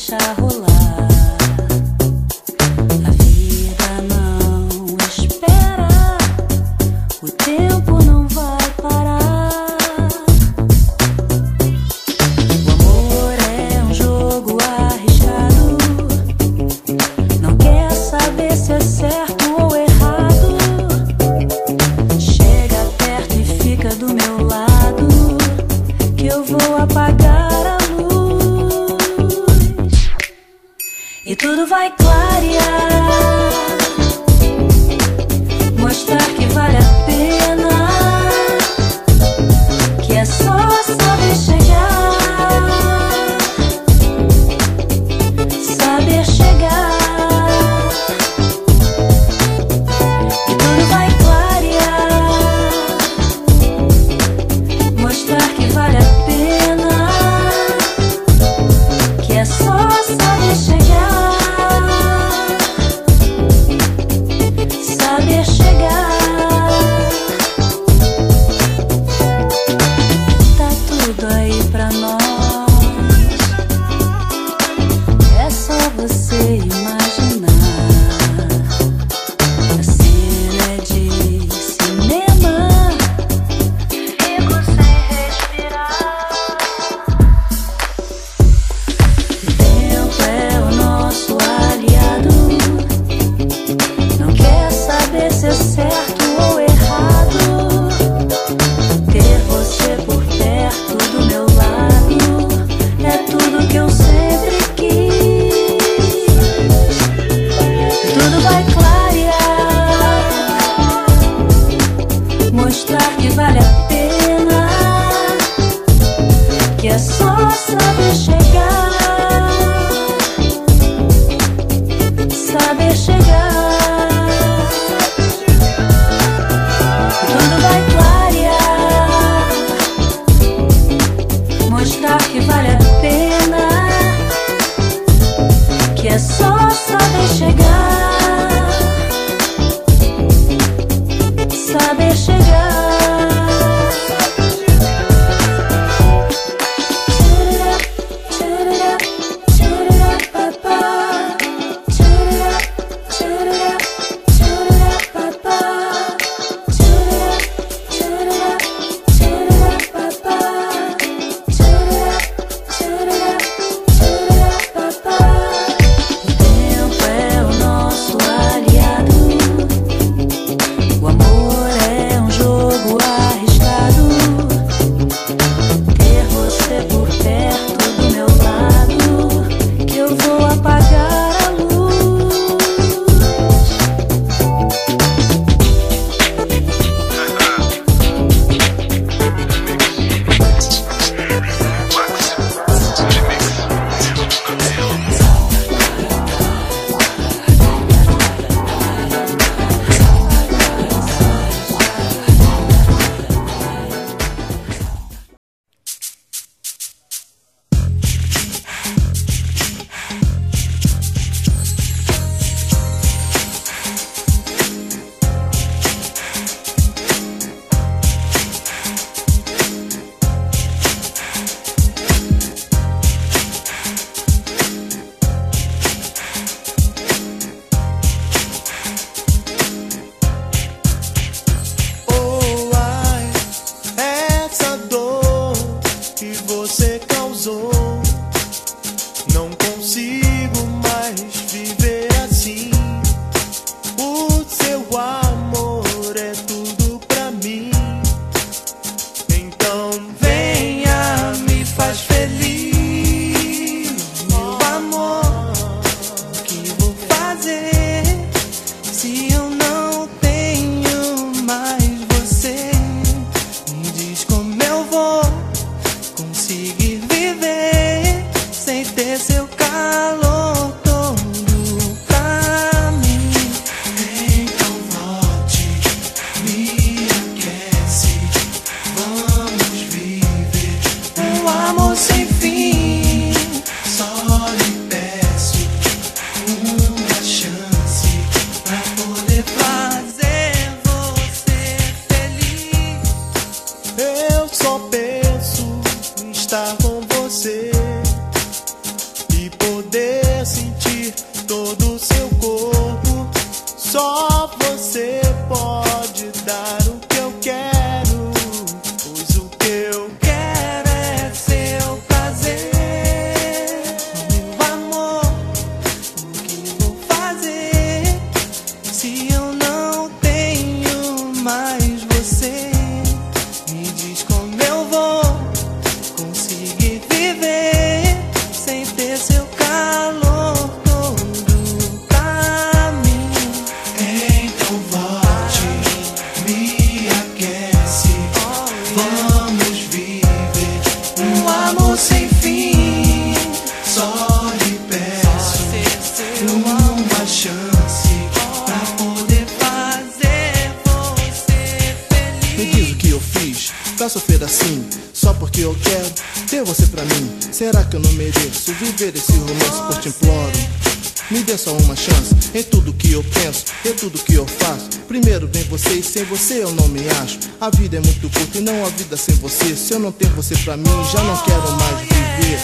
deixa rolar. A vida não espera, o tempo não vai parar. O amor é um jogo arriscado, não quer saber se é certo ou errado. Chega perto e fica do meu lado, que eu vou apagar a luz e tudo vai clarear, mostrar que vale a pena, que é só saber chegar, saber chegar. E tudo vai clarear, mostrar que vale a pena, que é só saber chegar, saber chegar. Tá tudo aí pra nós, é só você imaginar. A cena é de cinema, fico sem respirar. O tempo é o nosso aliado, não quer saber se é certo ou errado. Ter você por perto do meu lado é tudo que eu sempre quis. E tudo vai clarear, mostrar que vale a pena, que é só saber chegar, saber chegar. E tudo vai clarear, mostrar que vale a pena, que é só saber chegar, saber chegar. O tempo é o nosso aliado, o amor é um jogo arriscado. Ter você por perto do meu lado, que eu vou apagar a luz. Oh, ai, essa dor que você causou, não consigo mais viver assim. O seu amor é tudo pra mim. Então venha, me faz feliz, meu amor. O que vou fazer se eu não tenho mais você? Me diz como eu vou conseguir viver sem ter seu calor todo pra mim. Então volte, me aquece, vamos viver um amor sem fim. Só lhe peço uma chance pra poder fazer você feliz. Eu só penso em estar com você e poder sentir todo o seu corpo. Só você pode dar o que eu quero, pois o que eu quero é seu prazer. Meu amor, o que vou fazer se eu não tenho mais você? Me diz como eu vou conseguir viver sem ter seu calor todo pra mim. Então volte, me aquece, vamos viver um amor sem fim. Só lhe peço uma chance pra poder fazer você feliz. Me diz o que eu fiz pra sofrer assim, só porque eu quero ter você pra mim. Será que eu não mereço viver esse romance? Pois te imploro, me dê só uma chance em tudo que eu penso, em tudo que eu faço. Primeiro vem você e sem você eu não me acho. A vida é muito curta e não há vida sem você. Se eu não tenho você pra mim, já não quero mais viver.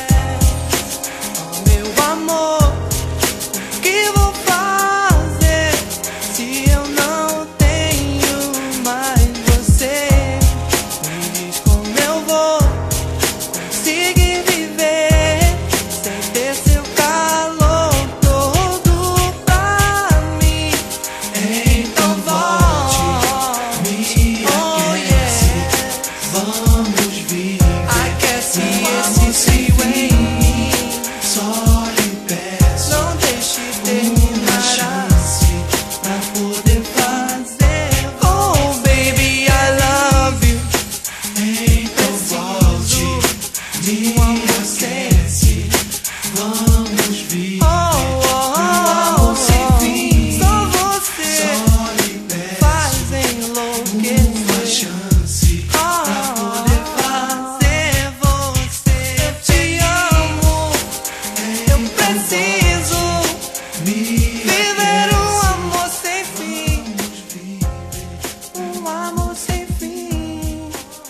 Meu amor, o que vou fazer se eu não tenho mais você? Me diz como eu vou conseguir viver sem ter seu calor todo pra mim. Então volte, me aquece, vamos viver. Aquece esse frio em mim. Só lhe peço, não deixe terminar, chance pra poder fazer. Oh baby, I love you. Então volte, me aquece, vamos viver um amor sem fim. Só você faz enlouquecer. Uma chance pra poder fazer você. Eu te amo, eu preciso viver um amor sem fim. Um amor sem fim.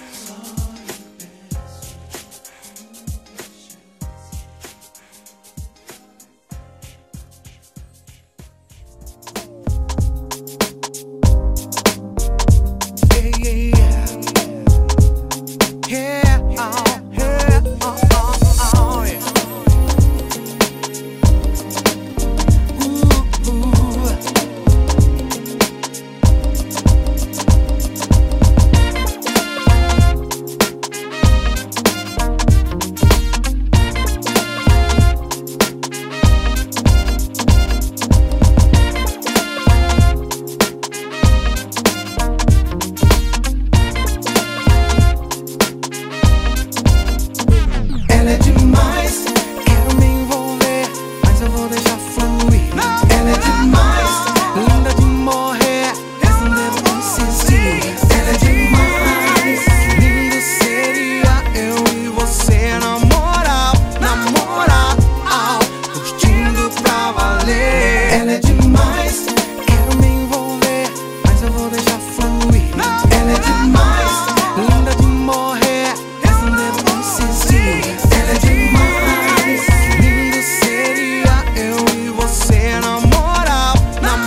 Ela é demais, quero me envolver, mas eu vou deixar fluir. Ela é demais, linda de morrer, mas não devo insistir. Ela é demais, que lindo seria eu e você na moral, curtindo pra valer. Ela é demais, quero me envolver, mas eu vou deixar fluir. Ela é demais, linda de morrer, mas não devo insistir. Ela é demais, que lindo seria eu e você na moral,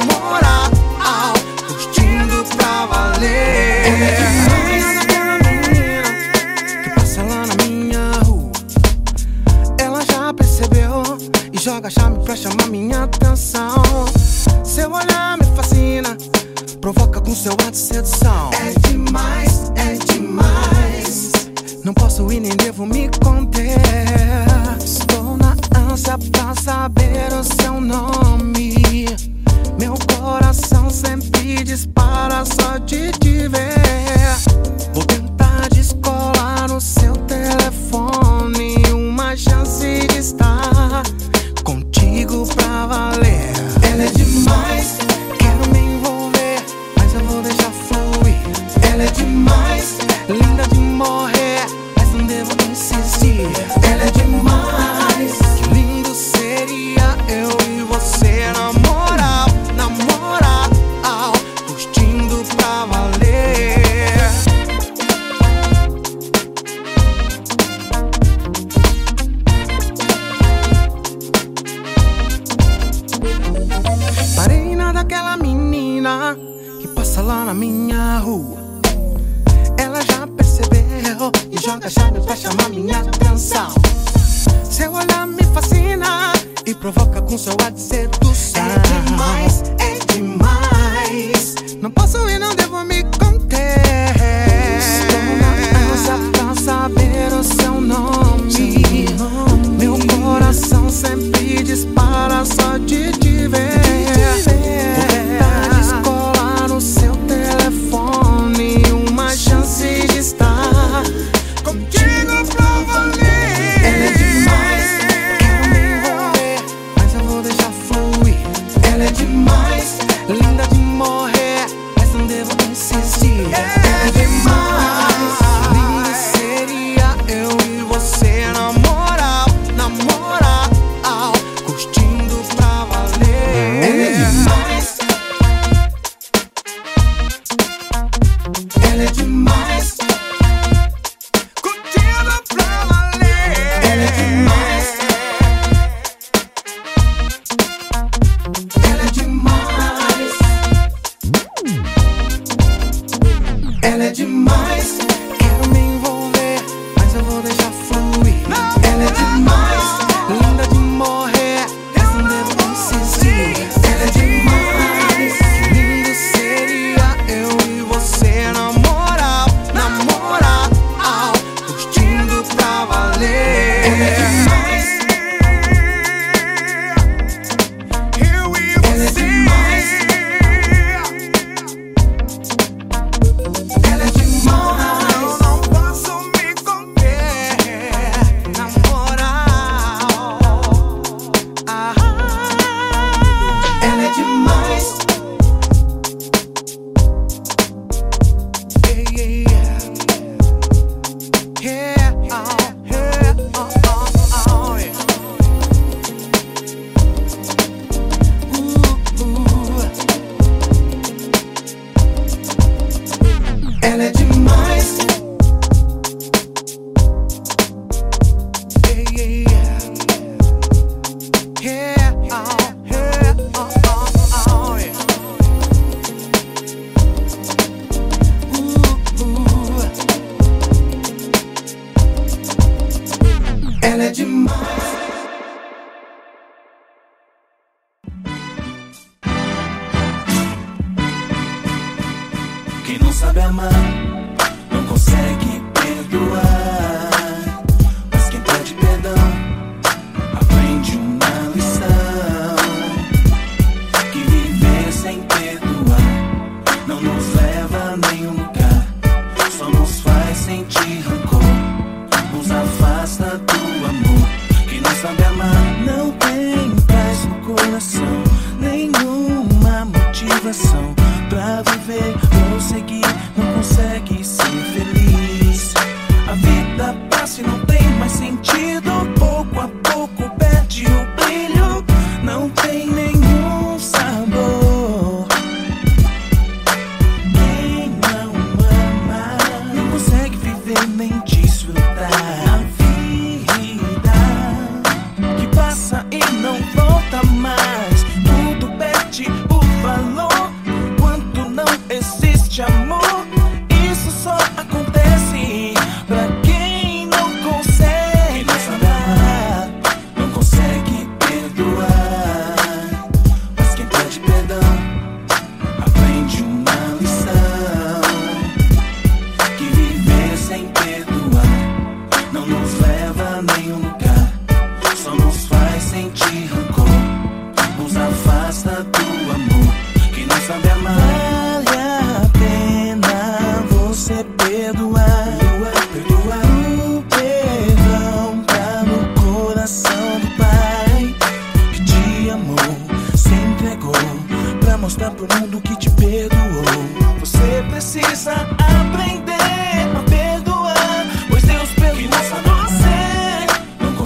curtindo pra valer. Ela é demais, aquela menina que passa lá na minha rua. Ela já percebeu e joga chave pra chamar minha atenção. Seu olhar me fascina, provoca com seu ato de sedução. É demais, não posso ir nem devo me conter. Estou na ânsia pra saber o seu nome. Meu coração sempre dispara só de te ver. Vou tentar descolar no seu telefone uma chance de estar contigo pra valer. Ela é demais, quero me envolver, mas eu vou deixar fluir. Ela é demais, linda de morrer, mas não devo insistir. Ela é demais, que lindo seria eu e você daquela menina que passa lá na minha rua. Ela já percebeu e joga a chave pra chamar minha atenção. Seu olhar me fascina e provoca com seu ar de sedução. É demais, é demais. Não posso e não devo me conter. Estou na ânsia pra saber o seu nome. Meu coração sempre dispara só de te ver. Vou tentar descolar no seu telefone. Uma chance de estar contigo pra valer. Ela é demais, quero me envolver, mas eu vou deixar fluir. Ela é demais, linda de morrer, mas não devo insistir. Ela é demais, lindo seria eu e você na moral, curtindo pra valer. Ela é demais, ela é demais, curtindo pra valer. Ela é demais, ela é demais, ela é demais. Quero me envolver, mas eu vou deixar fluir. Ela é demais, linda de morrer, mas não devo insistir. Ela é demais, que lindo seria eu e você na moral, curtindo pra valer. Ela é demais, eu e você. Ela é demais, ela é demais. Eu não posso me conter, na moral. Ela é demais. Ela é demais. Ela é demais. Quem não sabe amar não consegue perdoar, mas quem pede perdão aprende uma lição. Que viver sem perdoar não nos leva a nenhum lugar, só nos faz sentir rancor, nos afasta do amor. Quem não sabe amar não tem paz no coração, nenhuma motivação pra viver, prosseguir, não consegue ser feliz. A vida passa e não tem mais sentido, pouco a pouco perde o brilho, não tem nenhum sabor. Quem não ama não consegue viver nem desfrutar. A vida que passa e não volta mais, tudo perde o valor quando não existe amor. Isso só acontece pra quem não consegue amar, não consegue perdoar, mas quem pede perdão aprende uma lição. Que viver sem perdoar não nos leva a nenhum lugar, só nos faz sentir rancor, nos afasta do amor. Quem não sabe amar, vale a pena você perdoar. O perdão tá no coração do Pai que te amou, se entregou pra mostrar pro mundo que te perdoou. Você precisa aprender a perdoar, pois Deus perdoa você, não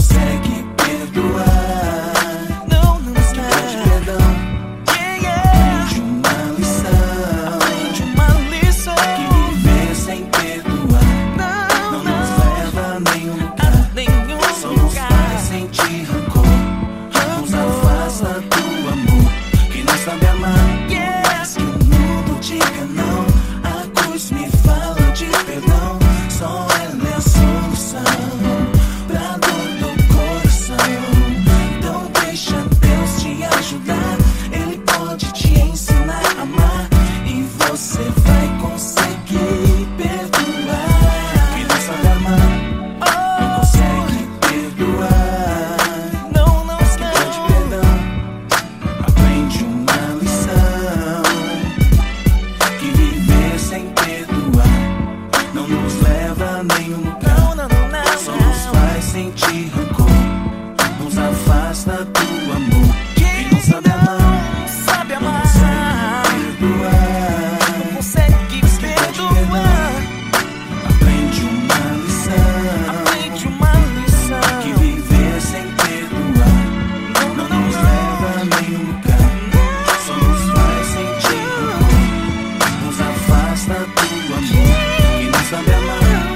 sentir rancor nos afasta do amor. Quem não sabe amar, não sabe amar, não consegue perdoar. Aprende uma lição, que viver sem perdoar não nos leva a nenhum lugar, só nos faz sentir rancor, nos afasta do amor. Quem não sabe amar,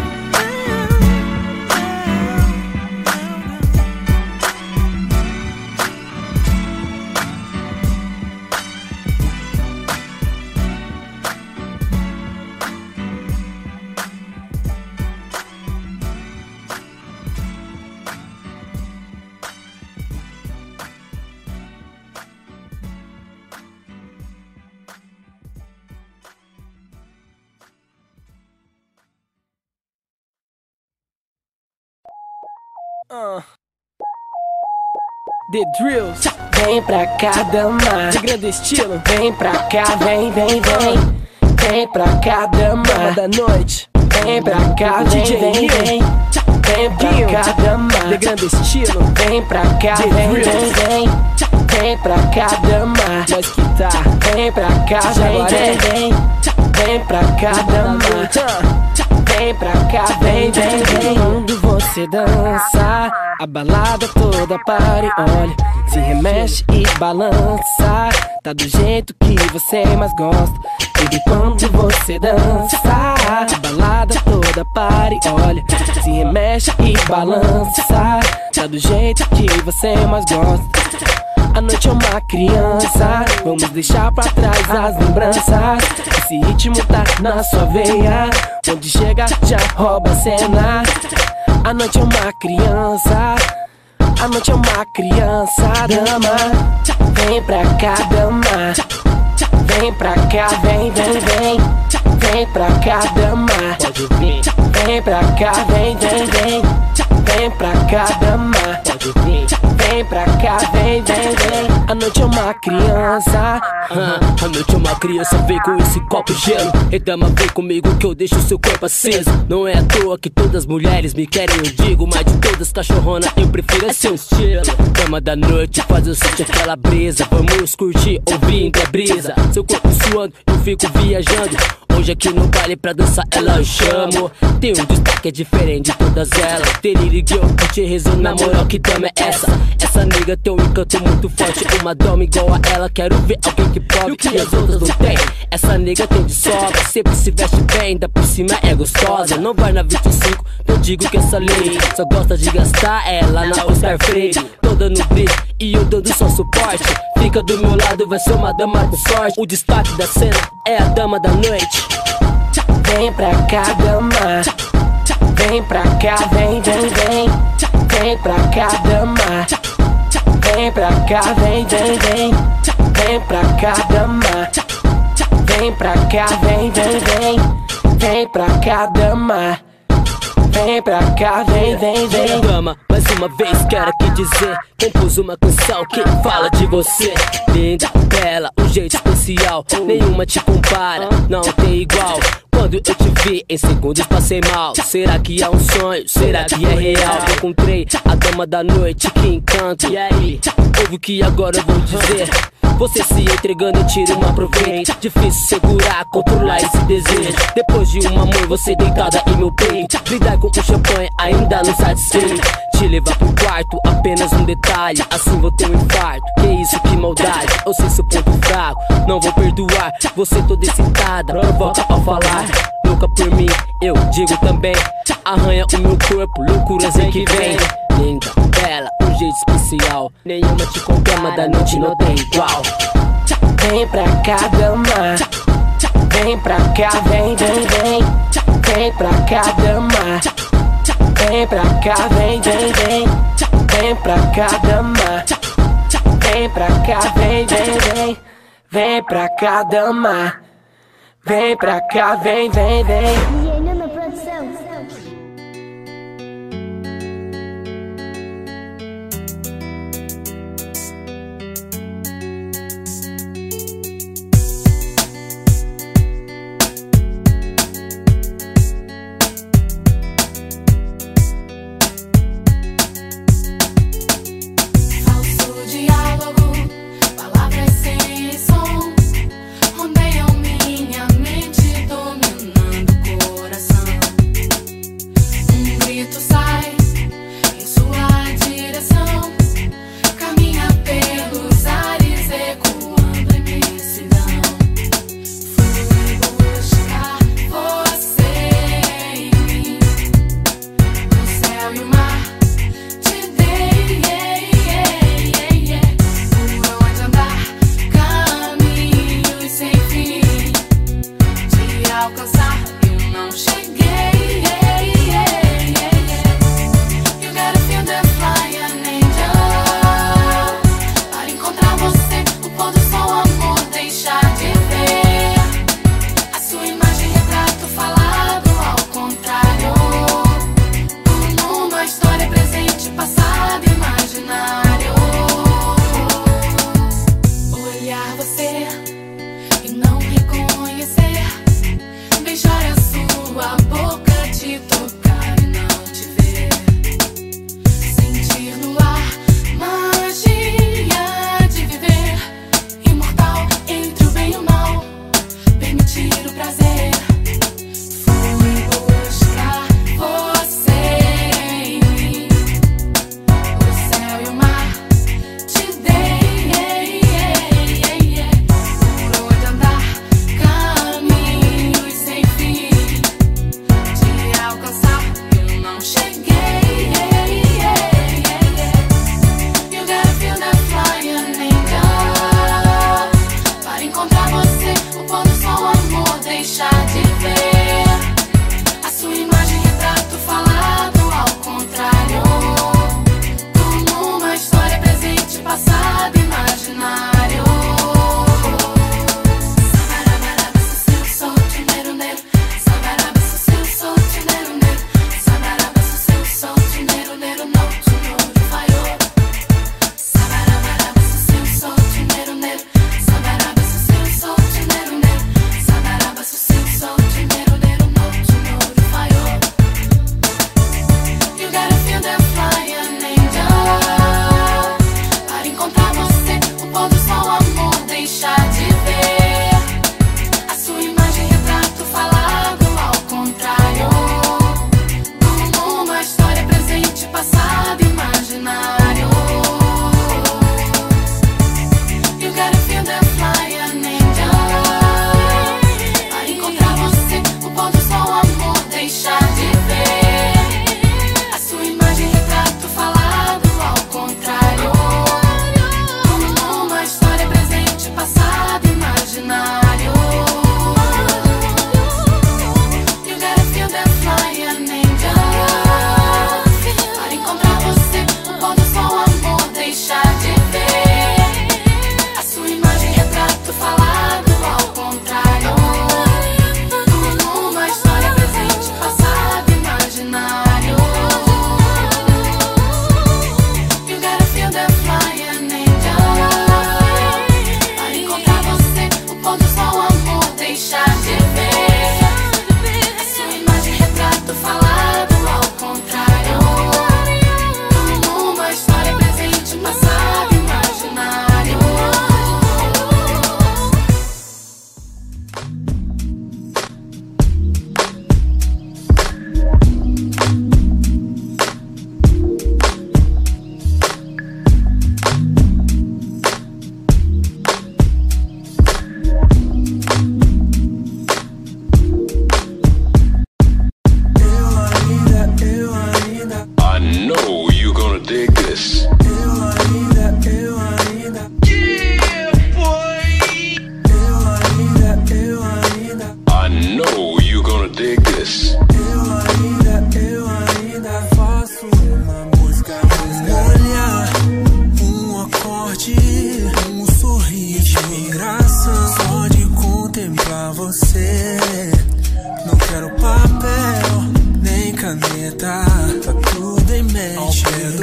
The Drills, vem pra cá, dama, de grande estilo. Vem pra cá, vem, vem, vem. Vem pra cá, dama da noite. Vem pra cá, vem, vem, vem. Vem pra cá, dama, de grande estilo. Vem pra cá, vem, vem, vem. Vem pra cá, dama, nós que tá. Vem pra cá, vem, vem, vem. Vem pra cá, dama. Vem pra cá, vem, vem, vem. Quando você dança, a balada toda para e olha, se remexe e balança. Tá do jeito que você mais gosta. E quando você dança, a balada toda para e olha, se remexe e balança. Tá do jeito que você mais gosta. A noite é uma criança, vamos deixar pra trás as lembranças. Esse ritmo tá na sua veia, onde chega já rouba a cena. A noite é uma criança, a noite é uma criança, dama. Vem pra cá, dama. Vem pra cá, vem, vem, vem. Vem pra cá, dama. Pode vir. Vem pra cá, vem, vem, vem. Vem pra cá, dama. Pode vir. Vem pra cá, vem, vem, vem. A noite é uma criança. A noite é uma criança, vem com esse copo de gelo. E dama, vem comigo que eu deixo seu corpo aceso. Não é à toa que todas as mulheres me querem, eu digo. Mas de todas cachorrona eu prefiro seu estilo. Dama da noite, faz eu sentir aquela brisa. Vamos curtir, ouvindo a brisa. Seu corpo suando, eu fico viajando. Hoje aqui no baile pra dançar ela eu chamo. Tem um destaque, é diferente de todas elas. Teririgue, eu te rezo na moral, que dama é essa? Essa nega tem um encanto muito forte. Uma dama igual a ela, quero ver alguém que prove que as outras não tem. Essa nega tem de sobra, sempre se veste bem, ainda por cima é gostosa. Não vai na 25, eu digo que essa lei só gosta de gastar ela na Oscar Freire. Toda no brilho e eu dando só suporte. Fica do meu lado, vai ser uma dama com sorte. O destaque da cena é a dama da noite. Vem pra cá, dama. Vem pra cá, vem, vem, vem. Vem pra cá, dama. Vem pra cá, vem, vem, vem. Vem pra cá, dama. Vem pra cá, vem, vem, vem. Vem pra cá, dama. Vem pra cá, vem, vem, vem. Dama, mais uma vez quero aqui dizer, compus uma canção que fala de você. Linda, bela, um jeito especial, nenhuma te compara, não tem igual. Quando eu te vi, em segundos passei mal. Será que é um sonho? Será que é real? Encontrei a dama da noite, que encanto. E aí, ouve o que agora eu vou dizer. Você se entregando, eu tiro uma proveito. Difícil segurar, controlar esse desejo. Depois de uma mãe, você deitada em meu peito. Brindar com o champanhe, ainda não satisfeito. Te levar pro quarto, apenas um detalhe. Assim vou ter um infarto. Que isso, que maldade. Eu sei seu ponto fraco, não vou perdoar. Você toda excitada, provoca ao falar. Louca por mim, eu digo também. Arranha o meu corpo, loucuras é que vem. Linda, bela, um jeito especial. Nenhuma te compara, da noite não tem igual. Vem pra cá, dama. Vem pra cá, vem, vem, vem. Vem pra cá, dama. Vem pra cá, vem, vem, vem. Vem pra cá, dama. Vem pra cá, vem, vem, vem. Vem pra cá, dama. Vem pra cá, vem, vem, vem. DJ Nuna Produção.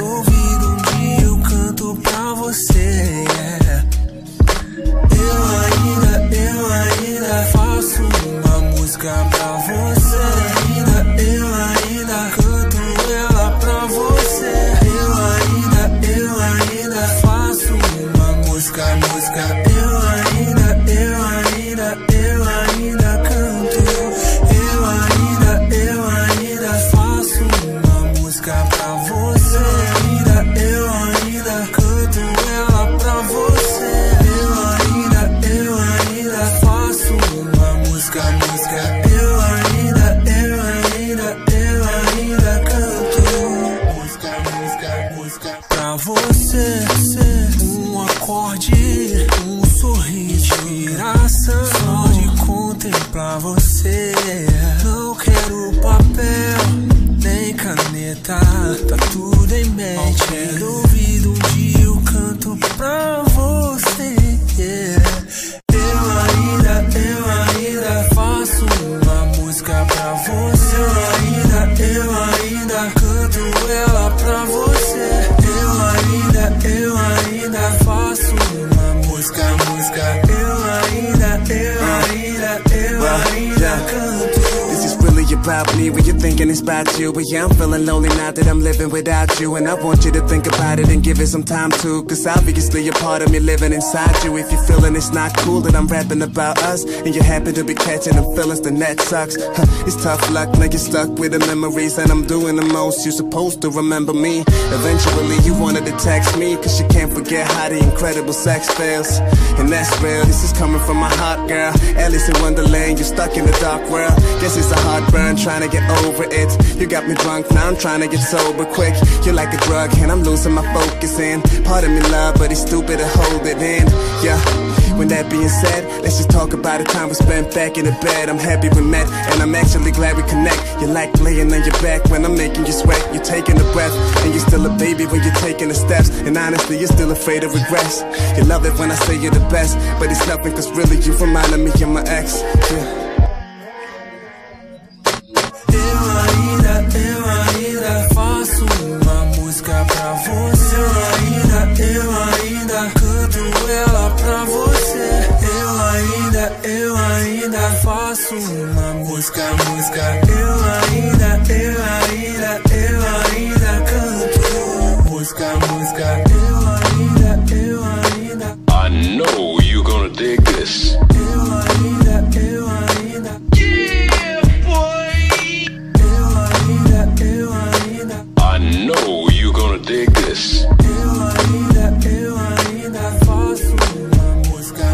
ouvido um dia eu canto pra você, yeah. Eu ainda faço uma música pra você. Eu ainda canto ela pra você. Eu ainda faço uma música. Eu ainda canto. Eu ainda faço uma música pra você. Eu ainda canto ela pra você. Eu ainda faço uma música. Eu ainda canto música pra você. Um acorde, um sorriso, inspiração só de contemplar você. Não quero papel, nem caneta, tá tudo em mente. Ao ouvido um dia eu canto pra você, yeah. Eu ainda faço uma música pra você. Eu ainda canto ela pra você. Eu ainda faço uma música. Eu ainda canto. This is really about me when you're thinking it's about you. But yeah, I'm feeling lonely now that I'm living without you. And I want you to think about it and give it some time too. Cause obviously you're part of me living inside you. If you're feeling it's not cool that I'm rapping about us, and you happen to be catching them feelings, then that sucks. It's tough luck, now you're stuck with the memories. And I'm doing the most, you're supposed to remember me. Eventually you wanted to text me, cause you can't forget how the incredible sex feels. And that's real, this is coming from my heart, girl. Alice in Wonderland, you're stuck in the dark world. Guess it's a hard burn trying to get over it. You got me drunk, now I'm trying to get sober quick. You're like a drug and I'm losing my focus. And part of me love, but it's stupid to hold it in. Yeah. When that being said, let's just talk about the time we spent back in the bed. I'm happy we met, and I'm actually glad we connect. You like laying on your back when I'm making you sweat. You're taking a breath, and you're still a baby when you're taking the steps. And honestly, you're still afraid of regrets. You love it when I say you're the best, but it's nothing, cause really you reminded me of my ex. Yeah. Eu ainda faço uma música pra você. Eu ainda canto ela pra você. Eu ainda faço uma música. Eu ainda canto música. Eu ainda. I know you're gonna dig this. Eu ainda. Yeah, boy. Eu ainda. I know you're gonna dig this. Eu ainda faço uma música.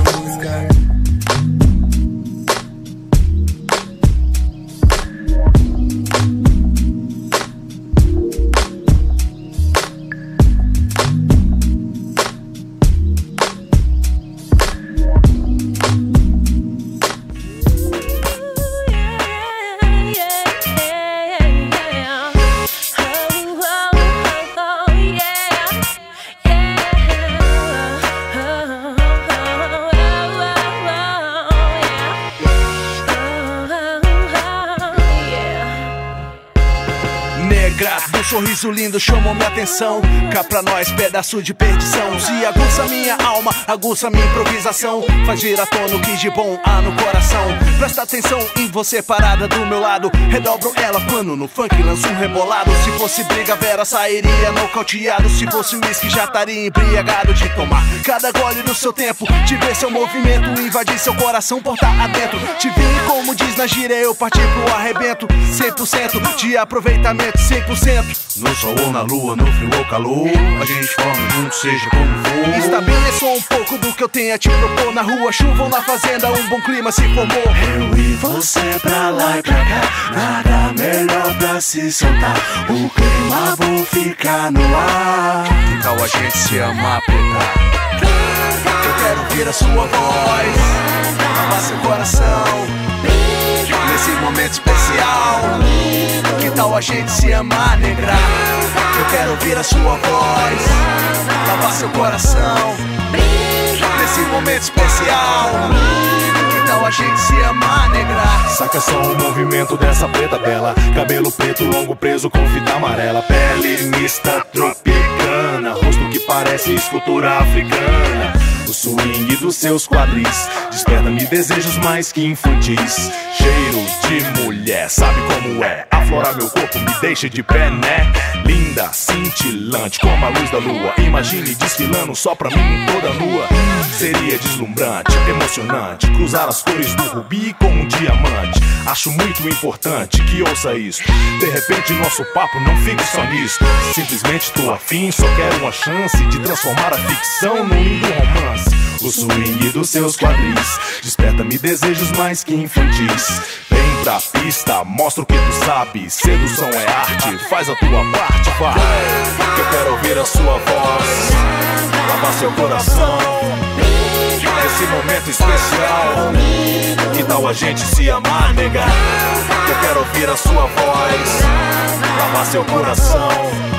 Sorriso lindo chamou minha atenção. Cá pra nós, pedaço de perdição. Se aguça minha alma, aguça minha improvisação. Faz vir à tona o que de bom há no coração. Presta atenção em você parada do meu lado. Redobro ela quando no funk lanço um rebolado. Se fosse briga, Vera sairia nocauteado. Se fosse whisky, já estaria embriagado de tomar cada gole no seu tempo. De ver seu movimento, invadir seu coração, portar adentro. Te vi como diz na gíria, eu parti pro arrebento. 100% de aproveitamento, 100%. No sol ou na lua, no frio ou calor, a gente come junto, seja como for. Estabeleçou um pouco do que eu tenho a te propor. Na rua, chuva ou na fazenda, um bom clima se formou. Eu e você pra lá e pra cá, nada melhor pra se soltar. O clima bom fica no ar. Que tal a gente se amar, apertar? Eu quero ouvir a sua voz, lavar seu coração nesse momento especial. Que tal a gente se amar, negra? Eu quero ouvir a sua voz, lavar seu coração nesse momento especial. Que tal a gente se amar, negra? Saca só o movimento dessa preta bela. Cabelo preto, longo preso com fita amarela. Pele mista tropicana, rosto que parece escultura africana. O swing dos seus quadris desperta-me desejos mais que infantis. Cheiro de mulher, sabe como é? Aflorar meu corpo me deixa de pé, né? Linda, cintilante, como a luz da lua. Imagine desfilando só pra mim toda nua. Seria deslumbrante, emocionante cruzar as cores do rubi com um diamante. Acho muito importante que ouça isso. De repente nosso papo não fique só nisso. Simplesmente tô afim, só quero uma chance de transformar a ficção num lindo romance. O swing dos seus quadris desperta-me desejos mais que infantis. Vem pra pista, mostra o que tu sabe. Sedução é arte, faz a tua parte, vai. Que eu quero ouvir a sua voz, lavar seu coração nesse momento especial. Que tal a gente se amar, nega? Que eu quero ouvir a sua voz, lavar seu coração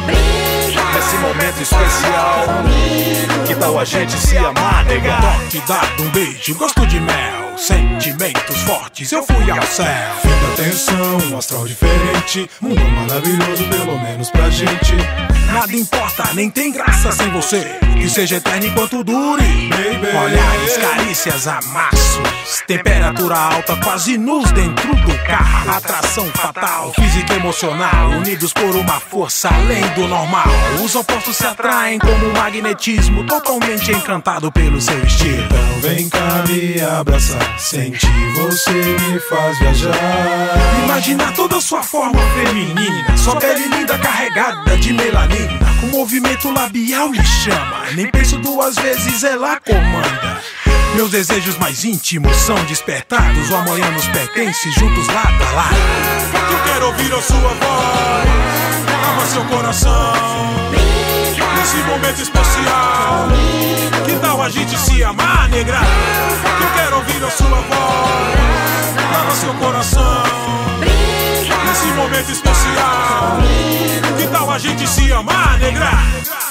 nesse momento especial. Que tal a gente se amar, nega? Toque dado, um beijo, gosto de mel. Sentimentos fortes, eu fui ao céu. Fica atenção, um astral diferente. Mundo maravilhoso, pelo menos pra gente. Nada importa, nem tem graça sem você. Que seja eterno enquanto dure, baby. Olhares, carícias, amassos. Temperatura alta, quase nus dentro do carro. Atração fatal, física e emocional, unidos por uma força além do normal. Os opostos se atraem como um magnetismo. Totalmente encantado pelo seu estilo. Então vem cá me abraçar, sentir você me faz viajar. Imaginar toda a sua forma feminina, sua pele linda carregada de melanina. Com movimento labial lhe chama, nem penso duas vezes, ela comanda. Meus desejos mais íntimos são despertados. O amanhã nos pertence, juntos lado a lado. Eu quero ouvir a sua voz, ama seu coração nesse momento especial. Que tal a gente se amar, negra? Eu quero ouvir a sua voz, ama seu coração nesse momento especial. Que tal a gente se amar, negra?